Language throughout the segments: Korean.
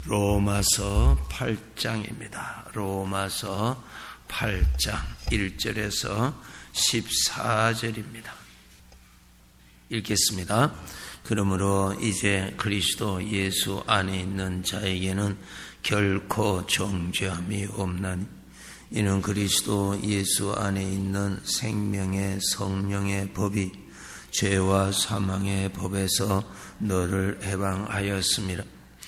로마서 8장입니다. 로마서 8장 1절에서 14절입니다. 읽겠습니다. 그러므로 이제 그리스도 예수 안에 있는 자에게는 결코 정죄함이 없나니 이는 그리스도 예수 안에 있는 생명의 성령의 법이 죄와 사망의 법에서 너를 해방하였습니다.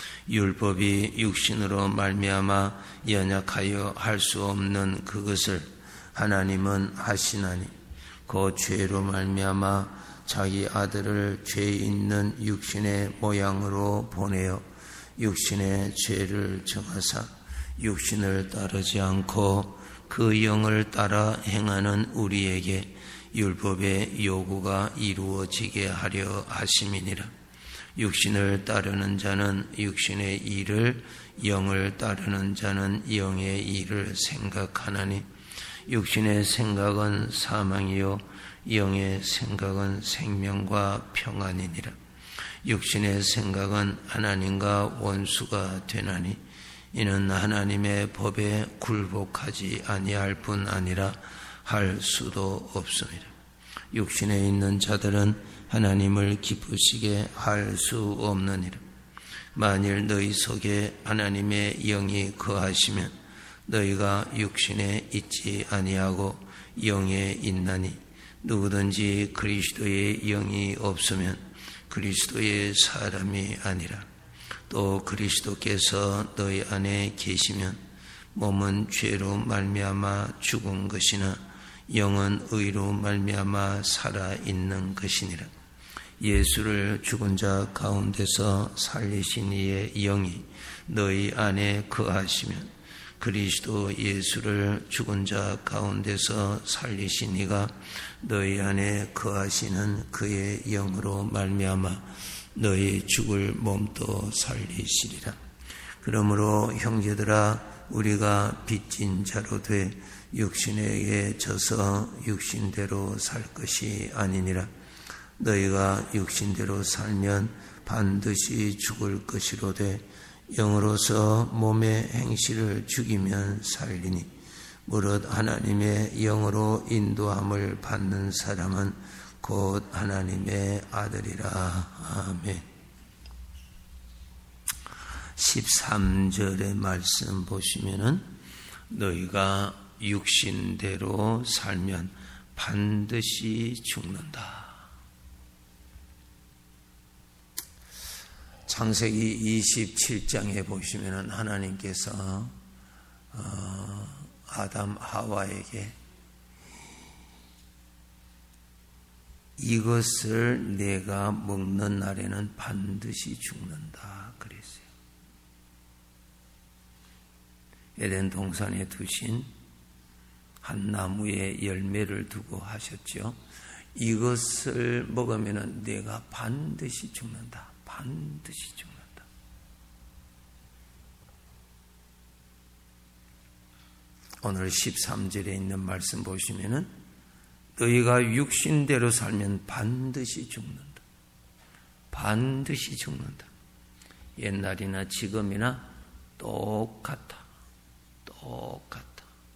율법이 육신으로 말미암아 연약하여 할 수 없는 그것을 하나님은 하시나니 그 죄로 말미암아 자기 아들을 죄 있는 육신의 모양으로 보내어 육신의 죄를 정하사 육신을 따르지 않고 그 영을 따라 행하는 우리에게 율법의 요구가 이루어지게 하려 하심이니라. 육신을 따르는 자는 육신의 일을, 영을 따르는 자는 영의 일을 생각하나니 육신의 생각은 사망이요 영의 생각은 생명과 평안이니라. 육신의 생각은 하나님과 원수가 되나니 이는 하나님의 법에 굴복하지 아니할 뿐 아니라 할 수도 없습니다. 육신에 있는 자들은 하나님을 기쁘시게 할 수 없느니라. 만일 너희 속에 하나님의 영이 거하시면 너희가 육신에 있지 아니하고 영에 있나니 누구든지 그리스도의 영이 없으면 그리스도의 사람이 아니라. 또 그리스도께서 너희 안에 계시면 몸은 죄로 말미암아 죽은 것이나 영은 의로 말미암아 살아있는 것이니라. 예수를 죽은 자 가운데서 살리신 이의 영이 너희 안에 거하시면 그리스도 예수를 죽은 자 가운데서 살리신 이가 너희 안에 거하시는 그의 영으로 말미암아 너희 죽을 몸도 살리시리라. 그러므로 형제들아 우리가 빚진 자로 돼 육신에게 져서 육신대로 살 것이 아니니라. 너희가 육신대로 살면 반드시 죽을 것이로되 영으로서 몸의 행실을 죽이면 살리니 무릇 하나님의 영으로 인도함을 받는 사람은 곧 하나님의 아들이라. 아멘. 13절의 말씀 보시면은 너희가 육신대로 살면 반드시 죽는다. 창세기 27장에 보시면은 하나님께서 아담 하와에게 이것을 내가 먹는 날에는 반드시 죽는다 그랬어요. 에덴 동산에 두신 한 나무의 열매를 두고 하셨죠. 이것을 먹으면 내가 반드시 죽는다. 반드시 죽는다. 오늘 13절에 있는 말씀 보시면은 너희가 육신대로 살면 반드시 죽는다. 반드시 죽는다. 옛날이나 지금이나 똑같아. 똑같아.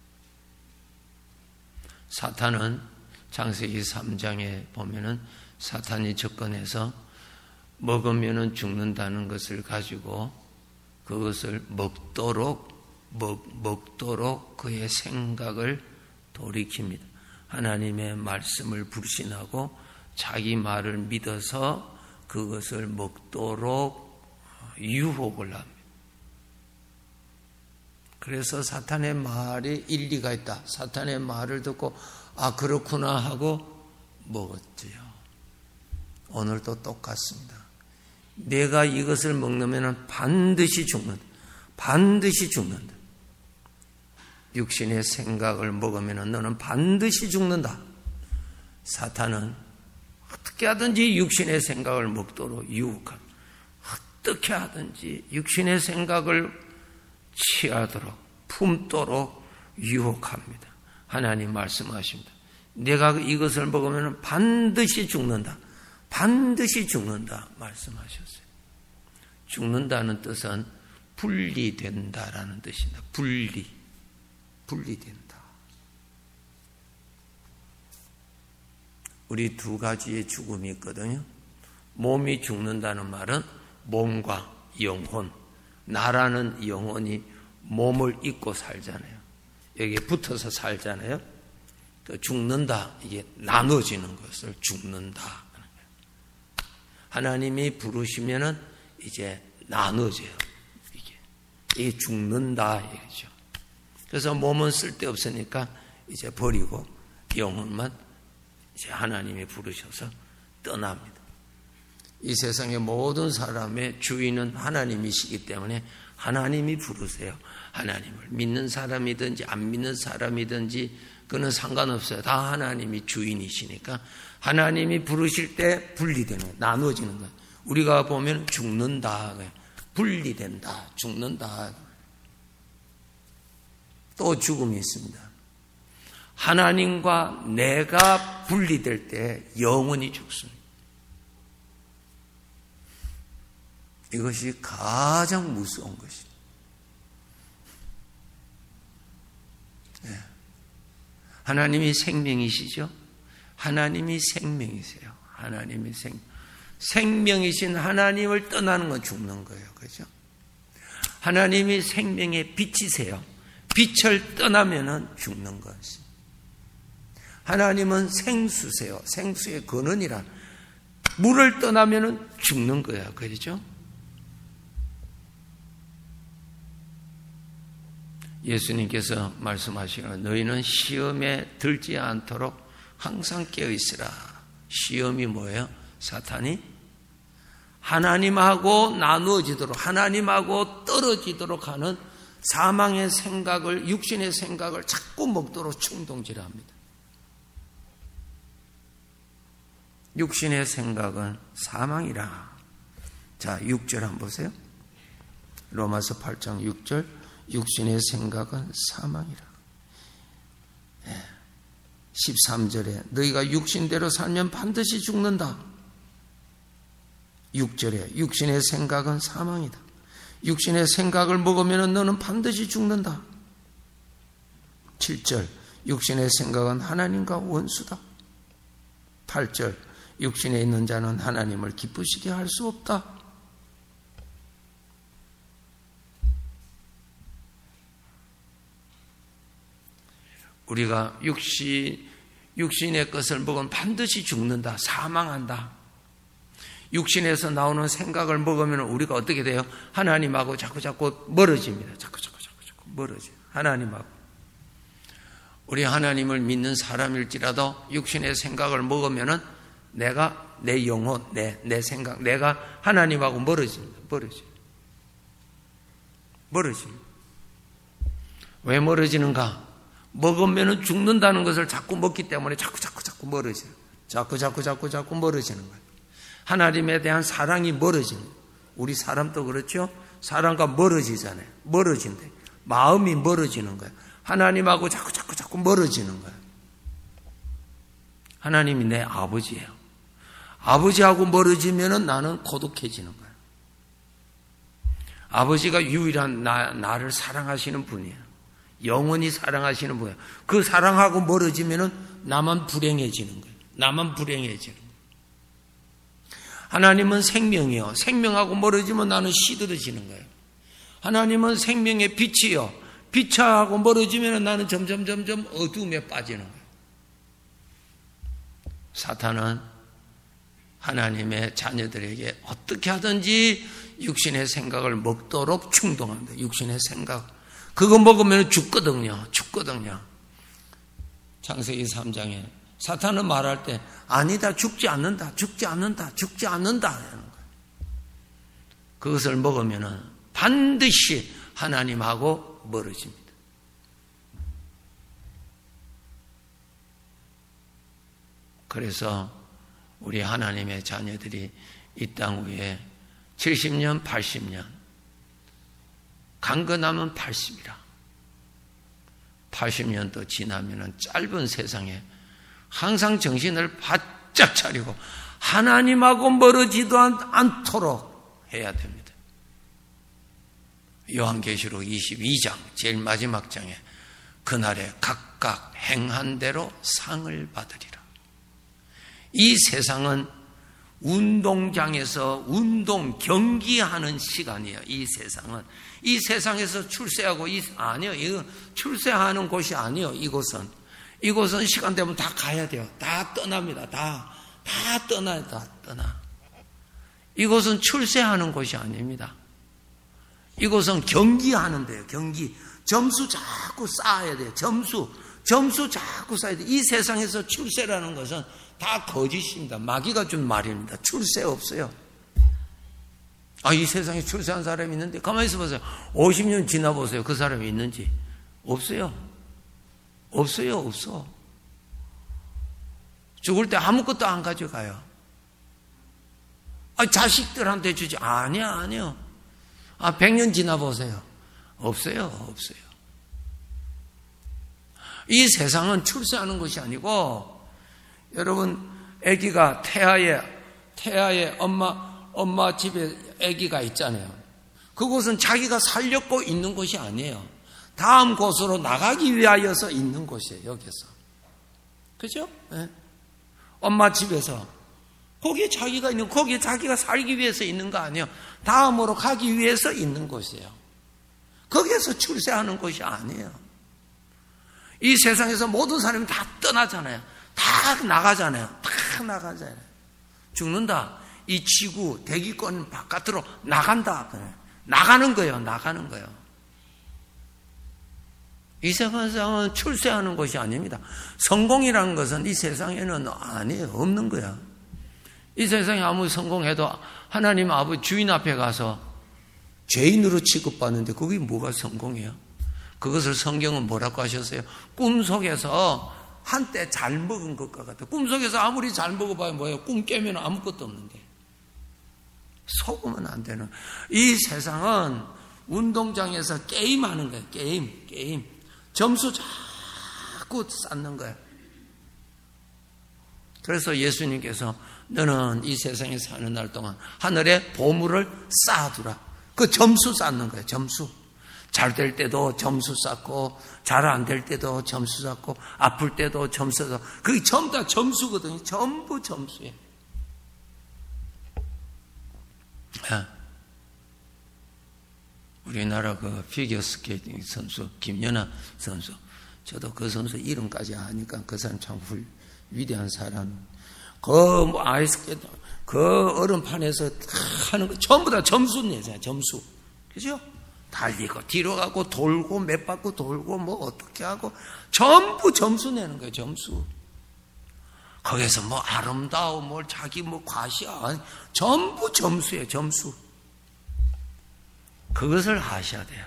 사탄은 창세기 3장에 보면은 사탄이 접근해서 먹으면은 죽는다는 것을 가지고 그것을 먹도록 그의 생각을 돌이킵니다. 하나님의 말씀을 불신하고 자기 말을 믿어서 그것을 먹도록 유혹을 합니다. 그래서 사탄의 말이 일리가 있다. 사탄의 말을 듣고 아 그렇구나 하고 먹었지요. 오늘도 똑같습니다. 내가 이것을 먹으면 반드시 죽는다. 반드시 죽는다. 육신의 생각을 먹으면 너는 반드시 죽는다. 사탄은 어떻게 하든지 육신의 생각을 먹도록 유혹합니다. 어떻게 하든지 육신의 생각을 취하도록 품도록 유혹합니다. 하나님 말씀하십니다. 내가 이것을 먹으면 반드시 죽는다. 반드시 죽는다 말씀하셨어요. 죽는다는 뜻은 분리된다라는 뜻입니다. 분리된다. 우리 두 가지의 죽음이 있거든요. 몸이 죽는다는 말은 몸과 영혼, 나라는 영혼이 몸을 입고 살잖아요. 여기에 붙어서 살잖아요. 죽는다, 이게 나눠지는 것을 죽는다. 하나님이 부르시면은 이제 나눠져요. 이게 죽는다 이거죠. 그래서 몸은 쓸데없으니까 이제 버리고 영혼만 이제 하나님이 부르셔서 떠납니다. 이 세상의 모든 사람의 주인은 하나님이시기 때문에 하나님이 부르세요. 하나님을 믿는 사람이든지 안 믿는 사람이든지 그는 상관없어요. 다 하나님이 주인이시니까 하나님이 부르실 때 분리되는 거예요. 나눠지는 거예요. 우리가 보면 죽는다, 분리된다, 죽는다. 또 죽음이 있습니다. 하나님과 내가 분리될 때 영원히 죽습니다. 이것이 가장 무서운 것입니다. 네. 하나님이 생명이시죠? 하나님이 생명이세요. 하나님이 생명이신 하나님을 떠나는 건 죽는 거예요. 그죠? 하나님이 생명의 빛이세요. 빛을 떠나면은 죽는 것입니다. 하나님은 생수세요. 생수의 근원이란 물을 떠나면은 죽는 거야. 그렇죠? 예수님께서 말씀하시기를 너희는 시험에 들지 않도록 항상 깨어 있으라. 시험이 뭐예요? 사탄이 하나님하고 나누어지도록 하나님하고 떨어지도록 하는 사망의 생각을 육신의 생각을 자꾸 먹도록 충동질합니다. 육신의 생각은 사망이라. 자, 6절 한번 보세요. 로마서 8장 6절 육신의 생각은 사망이라. 13절에 너희가 육신대로 살면 반드시 죽는다. 6절에 육신의 생각은 사망이다. 육신의 생각을 먹으면 너는 반드시 죽는다. 7절 육신의 생각은 하나님과 원수다. 8절 육신에 있는 자는 하나님을 기쁘시게 할 수 없다. 우리가 육신의 것을 먹으면 반드시 죽는다. 사망한다. 육신에서 나오는 생각을 먹으면 우리가 어떻게 돼요? 하나님하고 자꾸 멀어집니다. 자꾸 멀어져요. 하나님하고. 우리 하나님을 믿는 사람일지라도 육신의 생각을 먹으면은 내가 내 영혼, 내 생각, 내가 하나님하고 멀어집니다. 멀어집니다. 왜 멀어지는가? 먹으면은 죽는다는 것을 자꾸 먹기 때문에 자꾸 멀어져요. 자꾸 멀어지는 거예요. 하나님에 대한 사랑이 멀어지는 거예요. 우리 사람도 그렇죠? 사람과 멀어지잖아요. 멀어진대. 마음이 멀어지는 거예요. 하나님하고 자꾸 멀어지는 거예요. 하나님이 내 아버지예요. 아버지하고 멀어지면은 나는 고독해지는 거예요. 아버지가 유일한 나를 사랑하시는 분이에요. 영원히 사랑하시는 분이에요. 그 사랑하고 멀어지면은 나만 불행해지는 거예요. 나만 불행해지는 거예요. 하나님은 생명이요. 생명하고 멀어지면 나는 시들어지는 거예요. 하나님은 생명의 빛이요. 빛하고 멀어지면 나는 점점 어두움에 빠지는 거예요. 사탄은 하나님의 자녀들에게 어떻게 하든지 육신의 생각을 먹도록 충동합니다. 육신의 생각. 그거 먹으면 죽거든요. 창세기 3장에 사탄은 말할 때 아니다. 죽지 않는다. 하는 거예요. 그것을 먹으면 반드시 하나님하고 멀어집니다. 그래서 우리 하나님의 자녀들이 이 땅 위에 70년, 80년 강건하면 80이라. 80년 더 지나면 짧은 세상에 항상 정신을 바짝 차리고 하나님하고 멀어지도 않도록 해야 됩니다. 요한계시록 22장 제일 마지막 장에 그날에 각각 행한 대로 상을 받으리라. 이 세상은 운동장에서 운동 경기하는 시간이에요. 이 세상은. 이 세상에서 출세하고 아니요. 이거 출세하는 곳이 아니요. 이곳은 시간 되면 다 가야 돼요. 다 떠납니다. 다 떠나요. 다 떠나. 이곳은 출세하는 곳이 아닙니다. 이곳은 경기하는 데요. 경기. 점수 자꾸 쌓아야 돼요. 점수 자꾸 쌓아야 돼요. 이 세상에서 출세라는 것은 다 거짓입니다. 마귀가 준 말입니다. 출세 없어요. 이 세상에 출세한 사람이 있는데 가만히 있어 보세요. 50년 지나보세요. 그 사람이 있는지. 없어요. 없어. 죽을 때 아무것도 안 가져가요. 자식들한테 주지. 아니요. 100년 지나보세요. 없어요. 이 세상은 출세하는 것이 아니고, 여러분, 아기가 태아에 엄마 집에 아기가 있잖아요. 그곳은 자기가 살려고 있는 곳이 아니에요. 다음 곳으로 나가기 위하여서 있는 곳이에요, 여기서. 그죠? 네. 엄마 집에서. 거기에 자기가 살기 위해서 있는 거 아니에요. 다음으로 가기 위해서 있는 곳이에요. 거기에서 출세하는 곳이 아니에요. 이 세상에서 모든 사람이 다 떠나잖아요. 다 나가잖아요. 죽는다. 이 지구, 대기권 바깥으로 나간다. 나가는 거예요. 이 세상은 출세하는 곳이 아닙니다. 성공이라는 것은 이 세상에는 아니에요. 없는 거야. 이 세상에 아무리 성공해도 하나님 아버지 주인 앞에 가서 죄인으로 취급받는데 그게 뭐가 성공이에요? 그것을 성경은 뭐라고 하셨어요? 꿈속에서 한때 잘 먹은 것과 같아요. 꿈속에서 아무리 잘 먹어봐야 뭐예요? 꿈 깨면 아무것도 없는데. 속으면 안 되는. 이 세상은 운동장에서 게임하는 거예요. 게임. 점수 자꾸 쌓는 거예요. 그래서 예수님께서 너는 이 세상에 사는 날 동안 하늘에 보물을 쌓아두라. 그 점수 쌓는 거예요. 점수. 잘 될 때도 점수 쌓고, 잘 안 될 때도 점수 쌓고, 아플 때도 점수 쌓고. 그게 전부 다 점수거든요. 전부 점수예요. 우리나라 그 피겨스케이팅 선수 김연아 선수, 저도 그 선수 이름까지 아니까 그 사람 참 위대한 사람. 그 아이스케이트 그 얼음판에서 하는 거 전부 다 점수 내잖아요. 점수. 그죠? 달리고 뒤로 가고 돌고 몇 바퀴 돌고 뭐 어떻게 하고 전부 점수 내는 거예요. 점수. 거기서 뭐 아름다워 뭘 자기 뭐 과시야 전부 점수예요. 점수. 그것을 아셔야 돼요.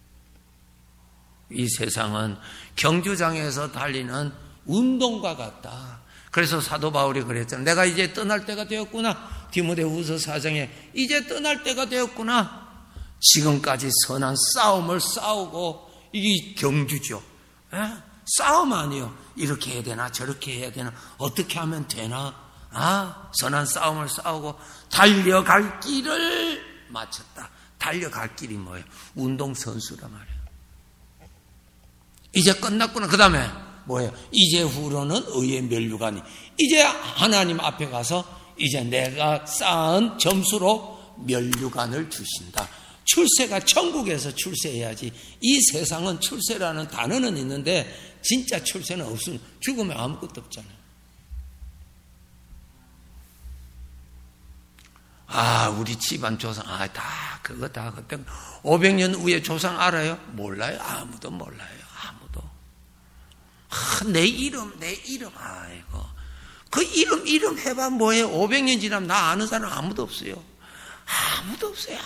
이 세상은 경주장에서 달리는 운동과 같다. 그래서 사도 바울이 그랬잖아요. 내가 이제 떠날 때가 되었구나. 디모데후서 4장에 이제 떠날 때가 되었구나. 지금까지 선한 싸움을 싸우고 이게 경주죠. 싸움 아니에요. 이렇게 해야 되나 저렇게 해야 되나 어떻게 하면 되나. 선한 싸움을 싸우고 달려갈 길을 마쳤다. 달려갈 길이 뭐예요? 운동선수란 말이에요. 이제 끝났구나. 그 다음에 뭐예요? 이제 후로는 의의 면류관이. 이제 하나님 앞에 가서 이제 내가 쌓은 점수로 면류관을 주신다. 출세가 천국에서 출세해야지. 이 세상은 출세라는 단어는 있는데 진짜 출세는 없으면 죽으면 아무것도 없잖아요. 우리 집안 조상, 그거 다 그때 500년 후에 조상 알아요? 몰라요. 아무도 몰라요. 아무도. 내 이름, 아이고. 그 이름 해봐 뭐예요? 500년 지나면 나 아는 사람 아무도 없어요. 아무도 없어요.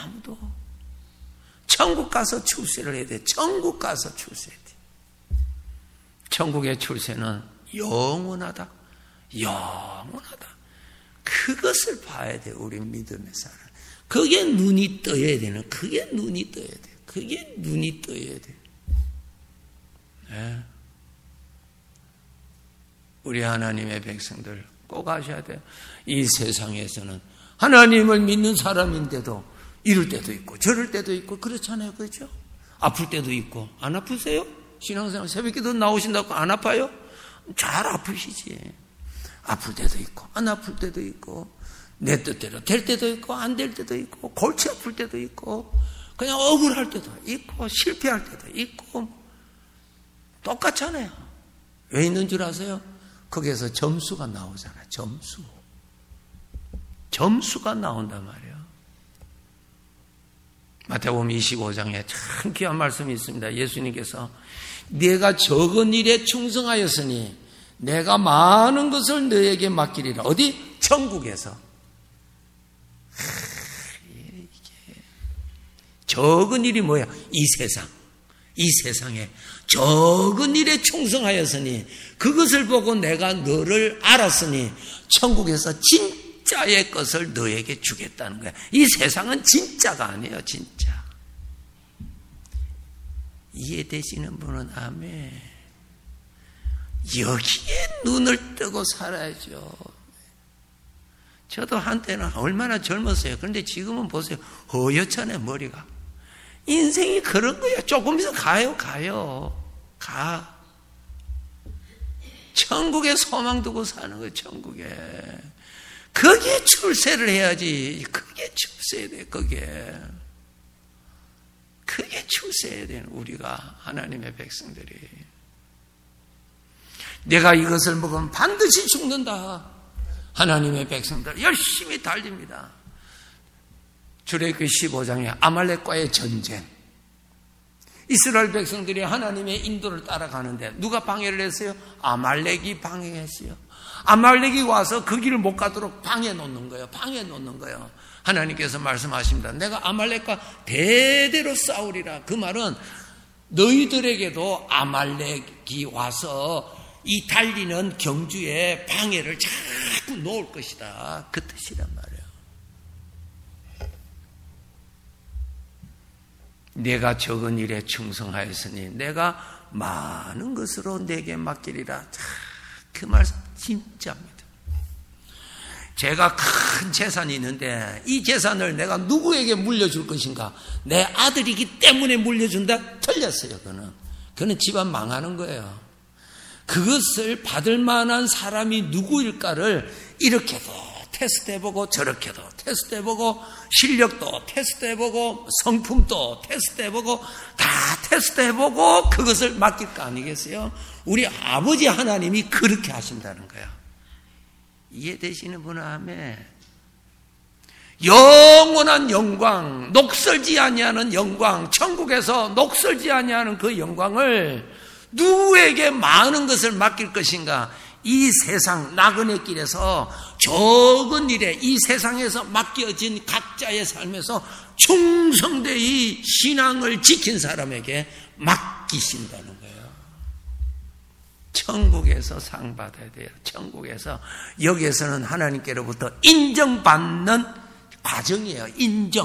천국 가서 출세를 해야 돼. 천국 가서 출세해야 돼. 천국의 출세는 영원하다. 그것을 봐야 돼. 우리 믿음의 사람. 그게 눈이 떠야 되는. 그게 눈이 떠야 돼. 네. 우리 하나님의 백성들 꼭 아셔야 돼요. 이 세상에서는 하나님을 믿는 사람인데도 이럴 때도 있고 저럴 때도 있고 그렇잖아요. 그렇죠? 아플 때도 있고. 안 아프세요? 신앙생활 새벽기도 나오신다고 안 아파요? 잘 아프시지. 아플 때도 있고 안 아플 때도 있고 내 뜻대로 될 때도 있고 안 될 때도 있고 골치 아플 때도 있고 그냥 억울할 때도 있고 실패할 때도 있고 똑같잖아요. 왜 있는 줄 아세요? 거기에서 점수가 나오잖아요. 점수가 나온단 말이에요. 마태복음 25장에 참 귀한 말씀이 있습니다. 예수님께서 네가 적은 일에 충성하였으니 내가 많은 것을 너에게 맡기리라. 어디? 천국에서. 이게 적은 일이 뭐야? 이 세상에 적은 일에 충성하였으니 그것을 보고 내가 너를 알았으니 천국에서 진짜의 것을 너에게 주겠다는 거야. 이 세상은 진짜가 아니에요. 진짜. 이해되시는 분은 아멘. 여기에 눈을 뜨고 살아야죠. 저도 한때는 얼마나 젊었어요. 그런데 지금은 보세요. 허옇잖아요. 머리가. 인생이 그런 거예요. 조금 있으면 가요. 가. 천국에 소망 두고 사는 거예요. 천국에. 거기에 출세를 해야지. 그게 출세해야 돼. 그게 출세해야 되는 우리가 하나님의 백성들이. 내가 이것을 먹으면 반드시 죽는다. 하나님의 백성들 열심히 달립니다. 출애굽기 15장에 아말렉과의 전쟁. 이스라엘 백성들이 하나님의 인도를 따라가는데 누가 방해를 했어요? 아말렉이 방해했어요. 아말렉이 와서 그 길을 못 가도록 방해 놓는 거예요. 하나님께서 말씀하십니다. 내가 아말렉과 대대로 싸우리라. 그 말은 너희들에게도 아말렉이 와서 이 달리는 경주에 방해를 자꾸 놓을 것이다. 그 뜻이란 말이에요. 내가 적은 일에 충성하였으니 내가 많은 것으로 내게 맡기리라. 그 말씀 진짜입니다. 제가 큰 재산이 있는데 이 재산을 내가 누구에게 물려줄 것인가? 내 아들이기 때문에 물려준다? 틀렸어요. 그는 집안 망하는 거예요. 그것을 받을 만한 사람이 누구일까를 이렇게도 테스트해보고 저렇게도 테스트해보고 실력도 테스트해보고 성품도 테스트해보고 다 테스트해보고 그것을 맡길 거 아니겠어요? 우리 아버지 하나님이 그렇게 하신다는 거야. 이해되시는 분은 아멘. 영원한 영광, 녹슬지 아니하는 영광, 천국에서 녹슬지 아니하는 그 영광을 누구에게 많은 것을 맡길 것인가? 이 세상 나그네 길에서 적은 일에 이 세상에서 맡겨진 각자의 삶에서 충성되이 신앙을 지킨 사람에게 맡기신다는 거예요. 천국에서 상 받아야 돼요. 천국에서. 여기에서는 하나님께로부터 인정받는 과정이에요. 인정.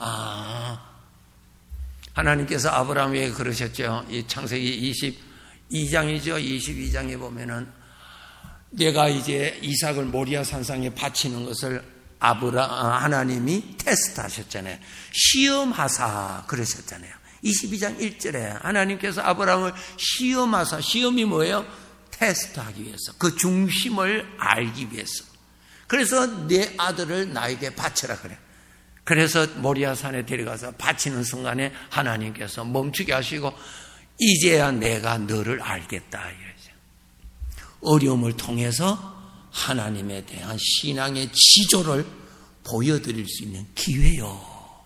하나님께서 아브라함에게 그러셨죠. 이 창세기 22장이죠. 22장에 보면은 내가 이제 이삭을 모리아 산상에 바치는 것을 하나님이 테스트하셨잖아요. 시험하사 그러셨잖아요. 22장 1절에 하나님께서 아브라함을 시험하사, 시험이 뭐예요? 테스트하기 위해서, 그 중심을 알기 위해서. 그래서 내 아들을 나에게 바쳐라 그래. 그래서 모리아 산에 데려가서 바치는 순간에 하나님께서 멈추게 하시고 이제야 내가 너를 알겠다 이러죠. 어려움을 통해서 하나님에 대한 신앙의 지조를 보여드릴 수 있는 기회요.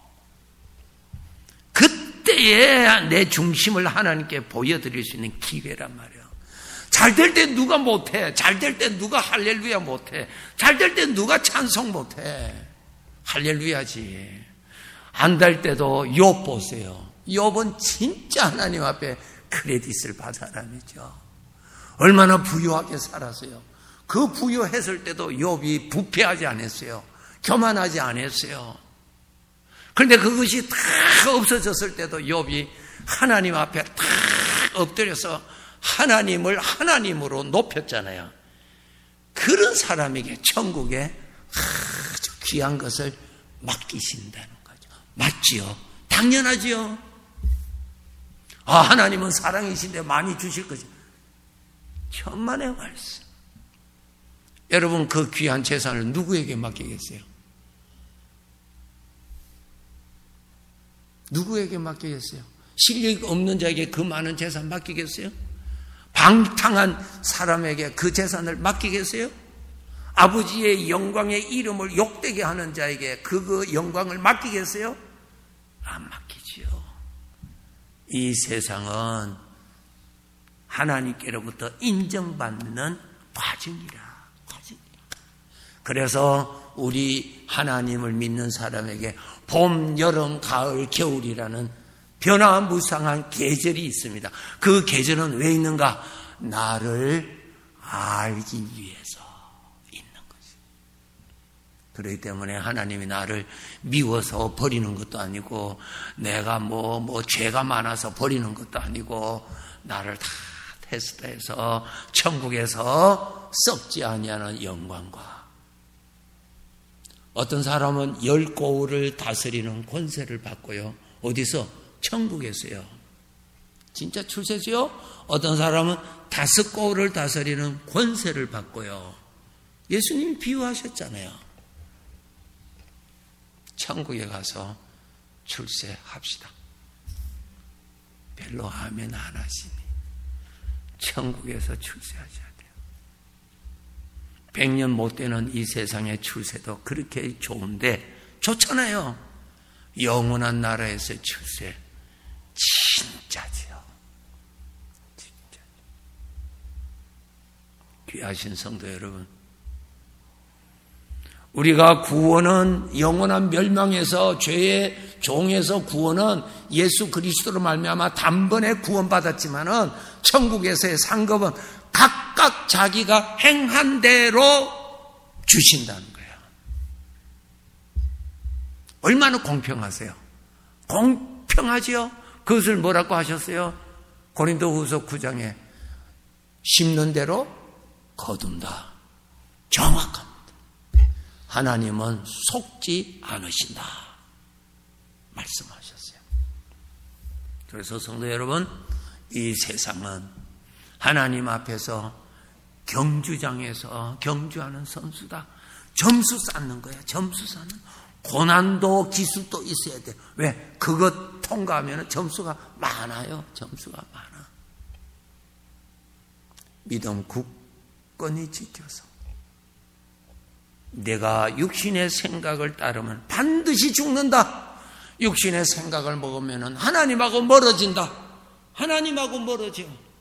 그때에 내 중심을 하나님께 보여드릴 수 있는 기회란 말이에요. 잘 될 때 누가 못해? 잘 될 때 누가 할렐루야 못해? 잘 될 때 누가 찬송 못해? 할렐루야지. 안 될 때도 욥 보세요. 욥은 진짜 하나님 앞에 크레딧을 받은 사람이죠. 얼마나 부유하게 살았어요. 그 부유했을 때도 욥이 부패하지 않았어요. 교만하지 않았어요. 그런데 그것이 다 없어졌을 때도 욥이 하나님 앞에 다 엎드려서 하나님을 하나님으로 높였잖아요. 그런 사람에게 천국에 아주 귀한 것을 맡기신다는 거죠. 맞지요? 당연하지요. 하나님은 사랑이신데 많이 주실 거죠. 천만의 말씀. 여러분, 그 귀한 재산을 누구에게 맡기겠어요? 누구에게 맡기겠어요? 실력 없는 자에게 그 많은 재산 맡기겠어요? 방탕한 사람에게 그 재산을 맡기겠어요? 아버지의 영광의 이름을 욕되게 하는 자에게 그 영광을 맡기겠어요? 안 맡기지요. 이 세상은 하나님께로부터 인정받는 과정이라. 그래서 우리 하나님을 믿는 사람에게 봄, 여름, 가을, 겨울이라는 변화무쌍한 계절이 있습니다. 그 계절은 왜 있는가? 나를 알기 위해서 있는 거지. 그렇기 때문에 하나님이 나를 미워서 버리는 것도 아니고, 내가 죄가 많아서 버리는 것도 아니고, 나를 다 테스트해서 천국에서 썩지 아니하는 영광과, 어떤 사람은 10고을을 다스리는 권세를 받고요. 어디서? 천국에서요. 진짜 출세지요? 어떤 사람은 5고을을 다스리는 권세를 받고요. 예수님이 비유하셨잖아요. 천국에 가서 출세합시다. 별로 아멘 안 하시니 천국에서 출세하셔야 돼요. 100년 못 되는 이 세상의 출세도 그렇게 좋은데, 좋잖아요. 영원한 나라에서의 출세 진짜지요. 진짜. 귀하신 성도 여러분, 우리가 구원은 영원한 멸망에서, 죄의 종에서 구원은 예수 그리스도로 말미암아 단번에 구원받았지만은 천국에서의 상급은 각각 자기가 행한 대로 주신다는 거예요. 얼마나 공평하세요? 공평하지요? 그것을 뭐라고 하셨어요? 고린도후서 9장에 심는 대로 거둔다. 정확합니다. 하나님은 속지 않으신다 말씀하셨어요. 그래서 성도 여러분, 이 세상은 하나님 앞에서 경주장에서 경주하는 선수다. 점수 쌓는 거야. 점수 쌓는. 고난도 기술도 있어야 돼. 왜? 그것 통과하면 점수가 많아요. 점수가 많아. 믿음 굳건히 지켜서 내가 육신의 생각을 따르면 반드시 죽는다. 육신의 생각을 먹으면 하나님하고 멀어진다. 하나님하고 멀어져.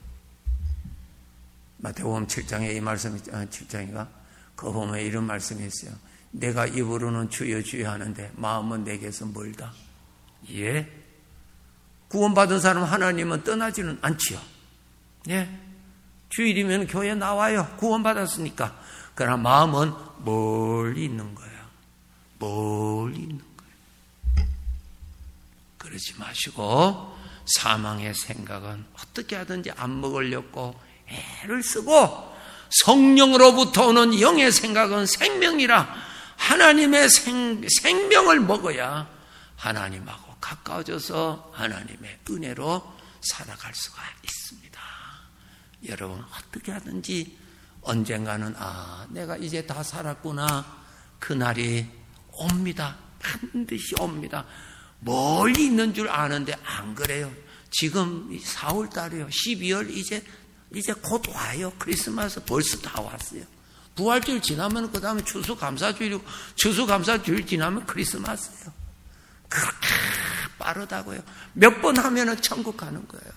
마태복음 7장에 이 말씀이, 7장인가? 그 보면 이런 말씀이 있어요. 내가 입으로는 주여 주여 하는데 마음은 내게서 멀다. 예? 구원받은 사람 하나님은 떠나지는 않지요. 예? 주일이면 교회 나와요. 구원받았으니까. 그러나 마음은 멀리 있는 거예요. 멀리 있는 거예요. 그러지 마시고 사망의 생각은 어떻게 하든지 안 먹으려고 애를 쓰고, 성령으로부터 오는 영의 생각은 생명이라 하나님의 생명을 먹어야 하나님하고 가까워져서 하나님의 은혜로 살아갈 수가 있습니다. 여러분, 어떻게 하든지 언젠가는 내가 이제 다 살았구나. 그날이 옵니다. 반드시 옵니다. 멀리 있는 줄 아는데 안 그래요. 지금 4월 달이에요. 12월 이제 곧 와요. 크리스마스 벌써 다 왔어요. 부활주일 지나면 그 다음에 추수감사주일이고, 추수감사주일 지나면 크리스마스예요. 그렇게 빠르다고요. 몇 번 하면은 천국 가는 거예요.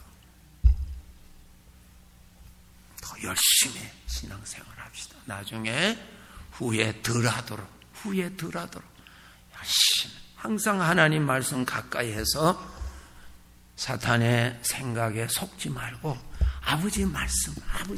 더 열심히 신앙생활 합시다. 나중에 후회 덜 하도록 열심히. 항상 하나님 말씀 가까이 해서 사탄의 생각에 속지 말고 아버지 말씀,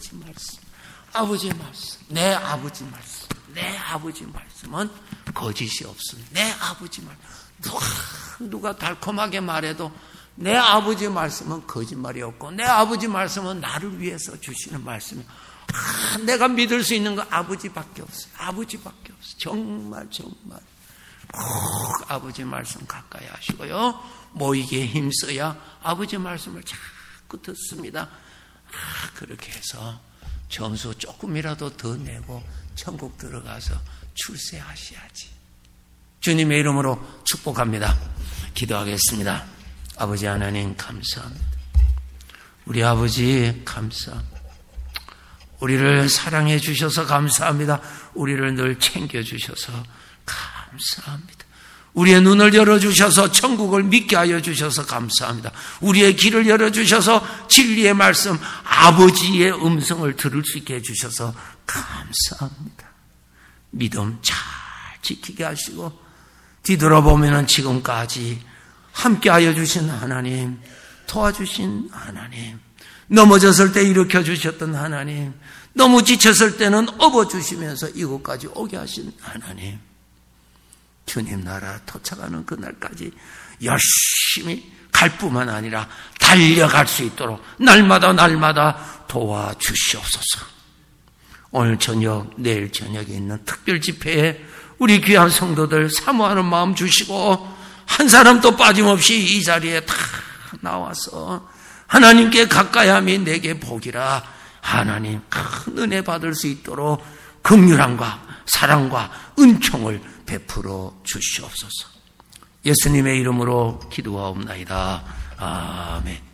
내 아버지 말씀은 거짓이 없습니다. 내 아버지 말씀. 누가 달콤하게 말해도 내 아버지 말씀은 거짓말이 없고, 내 아버지 말씀은 나를 위해서 주시는 말씀이에요. 내가 믿을 수 있는 건 아버지밖에 없어요. 정말. 꼭 아버지 말씀 가까이 하시고요. 모이기에 힘써야 아버지 말씀을 자꾸 듣습니다. 그렇게 해서 점수 조금이라도 더 내고 천국 들어가서 출세하셔야지. 주님의 이름으로 축복합니다. 기도하겠습니다. 아버지 하나님 감사합니다. 우리 아버지 감사합니다. 우리를 사랑해 주셔서 감사합니다. 우리를 늘 챙겨 주셔서 감사합니다. 우리의 눈을 열어주셔서 천국을 믿게 하여 주셔서 감사합니다. 우리의 길을 열어주셔서 진리의 말씀, 아버지의 음성을 들을 수 있게 해주셔서 감사합니다. 믿음 잘 지키게 하시고 뒤돌아보면 지금까지 함께하여 주신 하나님, 도와주신 하나님, 넘어졌을 때 일으켜 주셨던 하나님, 너무 지쳤을 때는 업어주시면서 이곳까지 오게 하신 하나님, 주님 나라 도착하는 그날까지 열심히 갈 뿐만 아니라 달려갈 수 있도록 날마다 도와주시옵소서. 오늘 저녁, 내일 저녁에 있는 특별 집회에 우리 귀한 성도들 사모하는 마음 주시고 한 사람도 빠짐없이 이 자리에 다 나와서 하나님께 가까이함이 내게 복이라 하나님 큰 은혜 받을 수 있도록 긍휼함과 사랑과 은총을 베풀어 주시옵소서. 예수님의 이름으로 기도하옵나이다. 아멘.